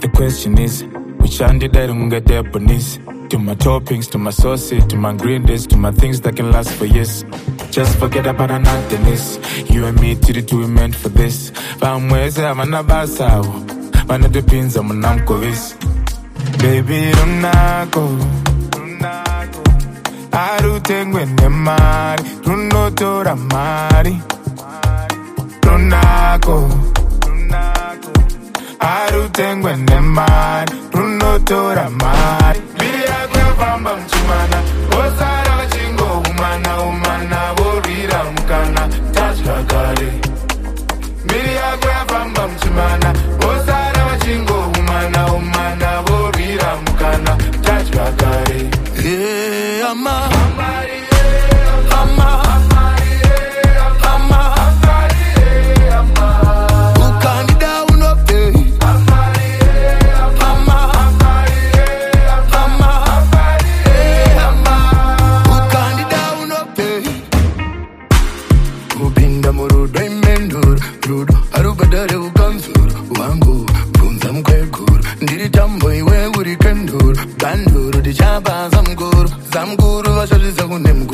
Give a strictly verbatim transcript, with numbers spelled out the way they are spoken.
The question is, which hand did I get there beneath? To my toppings, to my sauces, to my ingredients, to my things that can last for years. Just forget about another's. You and me, to the two we meant for this. But where's I'm an abasa? One of the pins I'm an uncle. Baby, don't go. I do think when you're mad, you know to the mad. Don't go. I do think when you're mad, you know to the mad. Be a girl from Chimana, Osara Chingo, Umana, Umana, Borida, Mukana, Tashkakari. Be a girl from Chimana, Osara Chingo, Umana, Umana, Borida, Mukana, Tashkakari. Yeah, I'm a, I'm a, Banduru di chaba zamguru zamguru washazi zagunemguru